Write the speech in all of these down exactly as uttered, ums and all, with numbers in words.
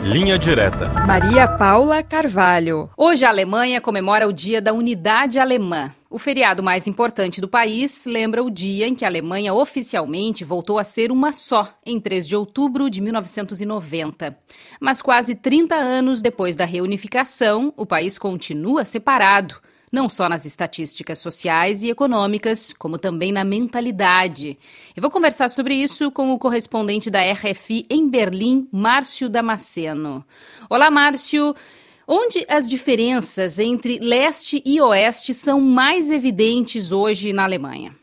Linha Direta. Maria Paula Carvalho. Hoje a Alemanha comemora o Dia da Unidade Alemã. O feriado mais importante do país lembra o dia em que a Alemanha oficialmente voltou a ser uma só, em três de outubro de mil novecentos e noventa. Mas quase trinta anos depois da reunificação, o país continua separado. Não só nas estatísticas sociais e econômicas, como também na mentalidade. Eu vou conversar sobre isso com o correspondente da R F I em Berlim, Márcio Damasceno. Olá, Márcio. Onde as diferenças entre leste e oeste são mais evidentes hoje na Alemanha?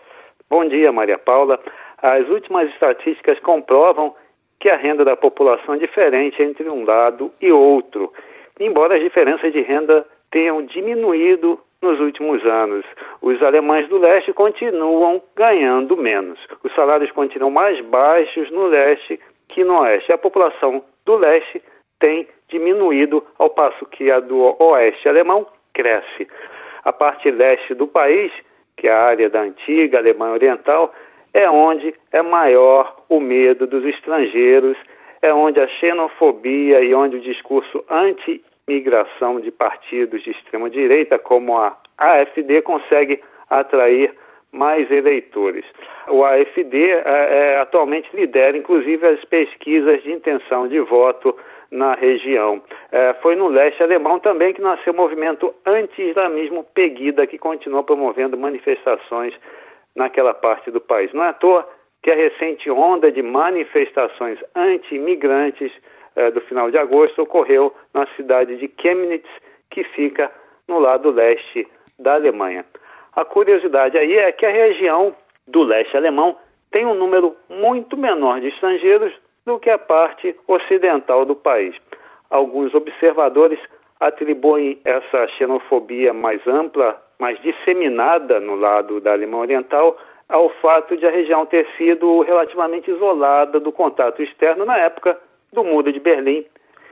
Bom dia, Maria Paula. As últimas estatísticas comprovam que a renda da população é diferente entre um lado e outro, embora as diferenças de renda tenham diminuído nos últimos anos. Os alemães do leste continuam ganhando menos. Os salários continuam mais baixos no leste que no oeste. A população do leste tem diminuído, ao passo que a do oeste alemão cresce. A parte leste do país, que é a área da antiga Alemanha Oriental, é onde é maior o medo dos estrangeiros, é onde a xenofobia e onde o discurso anti migração de partidos de extrema-direita, como a AfD, consegue atrair mais eleitores. O AfD é, é, atualmente lidera, inclusive, as pesquisas de intenção de voto na região. É, foi no leste alemão também que nasceu o movimento anti-islamismo Pegida, que continua promovendo manifestações naquela parte do país. Não é à toa que a recente onda de manifestações anti-imigrantes do final de agosto ocorreu na cidade de Chemnitz, que fica no lado leste da Alemanha. A curiosidade aí é que a região do leste alemão tem um número muito menor de estrangeiros do que a parte ocidental do país. Alguns observadores atribuem essa xenofobia mais ampla, mais disseminada no lado da Alemanha Oriental, ao fato de a região ter sido relativamente isolada do contato externo na época do Muro de Berlim.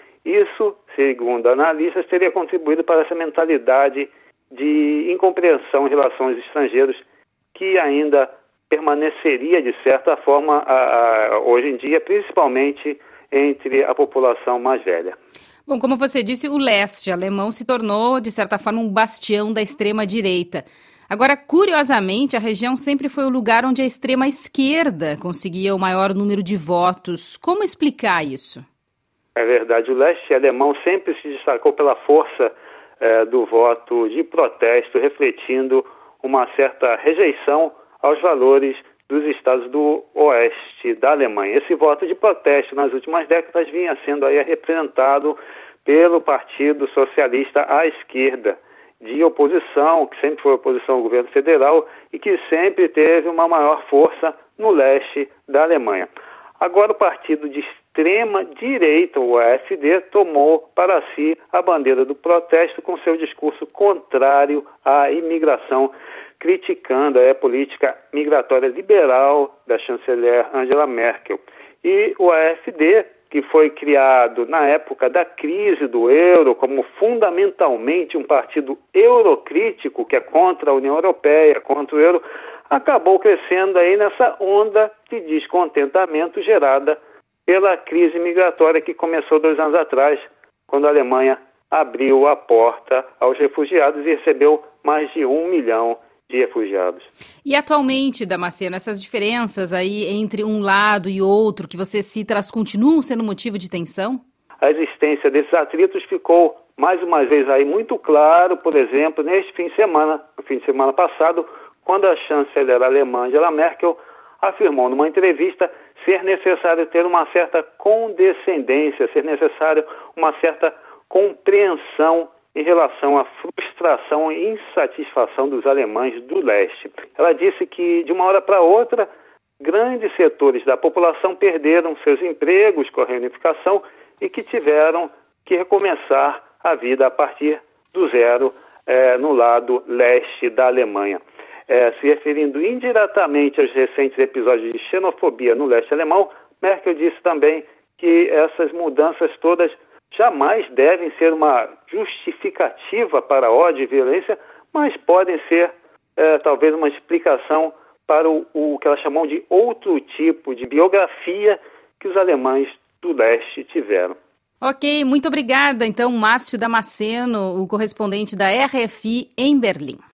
Isso, segundo analistas, teria contribuído para essa mentalidade de incompreensão em relação aos estrangeiros que ainda permaneceria, de certa forma, a, a, hoje em dia, principalmente entre a população mais velha. Bom, como você disse, o leste alemão se tornou, de certa forma, um bastião da extrema-direita. Agora, curiosamente, a região sempre foi o lugar onde a extrema-esquerda conseguia o maior número de votos. Como explicar isso? É verdade. O leste alemão sempre se destacou pela força eh, do voto de protesto, refletindo uma certa rejeição aos valores dos estados do oeste da Alemanha. Esse voto de protesto, nas últimas décadas, vinha sendo aí representado pelo Partido Socialista à esquerda, de oposição, que sempre foi oposição ao governo federal e que sempre teve uma maior força no leste da Alemanha. Agora o partido de extrema direita, o AfD, tomou para si a bandeira do protesto com seu discurso contrário à imigração, criticando a política migratória liberal da chanceler Angela Merkel. E o AfD, que foi criado na época da crise do euro como fundamentalmente um partido eurocrítico, que é contra a União Europeia, contra o euro, acabou crescendo aí nessa onda de descontentamento gerada pela crise migratória que começou dois anos atrás, quando a Alemanha abriu a porta aos refugiados e recebeu mais de um milhão de refugiados. E atualmente, Damasceno, essas diferenças aí entre um lado e outro que você cita, elas continuam sendo motivo de tensão? A existência desses atritos ficou, mais uma vez, aí muito claro, por exemplo, neste fim de semana, no fim de semana passado, quando a chanceler alemã Angela Merkel afirmou numa entrevista ser necessário ter uma certa condescendência, ser necessário uma certa compreensão em relação à frustração e insatisfação dos alemães do leste. Ela disse que, de uma hora para outra, grandes setores da população perderam seus empregos com a reunificação e que tiveram que recomeçar a vida a partir do zero eh, no lado leste da Alemanha. Eh, se referindo indiretamente aos recentes episódios de xenofobia no leste alemão, Merkel disse também que essas mudanças todas jamais devem ser uma justificativa para ódio e violência, mas podem ser é, talvez uma explicação para o, o que ela chamou de outro tipo de biografia que os alemães do leste tiveram. Ok, muito obrigada. Então, Márcio Damasceno, o correspondente da R F I em Berlim.